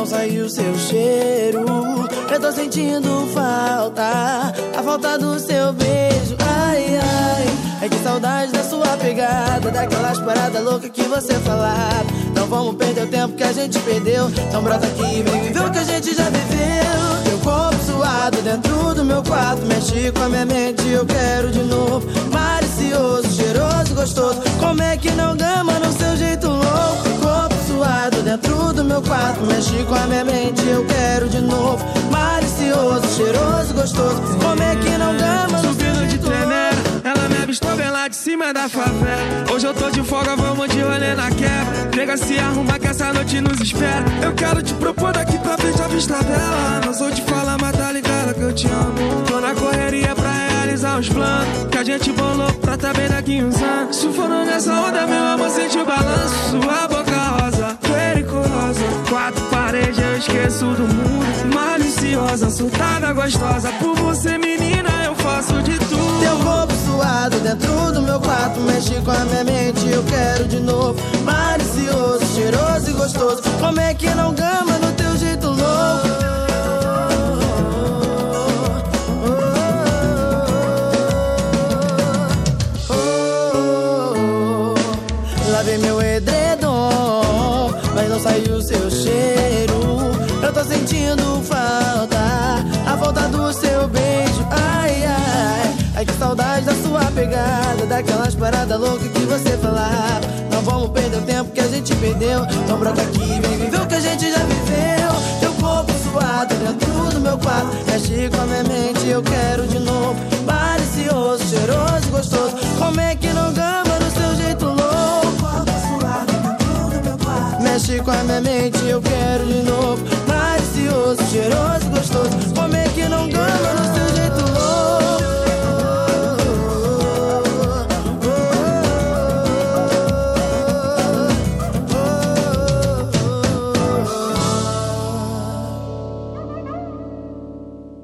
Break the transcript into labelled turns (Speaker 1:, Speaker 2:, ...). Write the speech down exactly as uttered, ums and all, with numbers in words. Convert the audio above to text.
Speaker 1: sai o seu cheiro. Eu tô sentindo falta, a falta do seu beijo. Ai, ai, ai, que saudade da sua pegada, daquelas paradas loucas que você falava. Não vamos perder o tempo que a gente perdeu. Então brota aqui e vem viver o que a gente já viveu. Teu corpo suado dentro do meu quarto mexe com a minha mente, eu quero de novo. Malicioso, cheiroso, gostoso, como é que não gama no seu jeito louco? Teu corpo suado dentro do meu quarto mexe com a minha mente, eu quero de novo. Malicioso, cheiroso, gostoso, como é que não gama no seu jeito louco?
Speaker 2: Ela me avistou bem lá de cima da favela. Hoje eu tô de folga, vamos de rolê na quebra. Nega, se arruma que essa noite nos espera. Eu quero te propor daqui pra frente a vista dela. Não sou de falar, mas tá ligada que eu te amo. Tô na correria pra realizar os planos que a gente bolou pra tá bem daqui uns anos. Sufando nessa onda, meu amor, sente o balanço. Sua boca rosa, periculosa. Quatro paredes, eu esqueço do mundo. Maliciosa, surtada, gostosa. Por você, menina, eu faço de tudo.
Speaker 1: Teu corpo suado dentro do meu quarto mexe com a minha mente, eu quero de novo. Malicioso, cheiroso e gostoso, como é que não gama no teu jeito louco? Lavei meu edredom, mas não saiu o seu cheiro. Eu tô sentindo falta, a falta do seu beijo. Ai, ai, ai, que saudade da sua pegada, daquelas paradas loucas que você falava. Não vamos perder o tempo que a gente perdeu. Então brota aqui e vem viver o que a gente já viveu. Teu corpo suado dentro do meu quarto mexe com a minha mente, eu quero de novo. Malicioso, cheiroso e gostoso, como é que não gama no seu jeito louco? Mexe com a minha mente, eu quero de novo. Malicioso, cheiroso, gostoso, como é que não gama no seu jeito louco?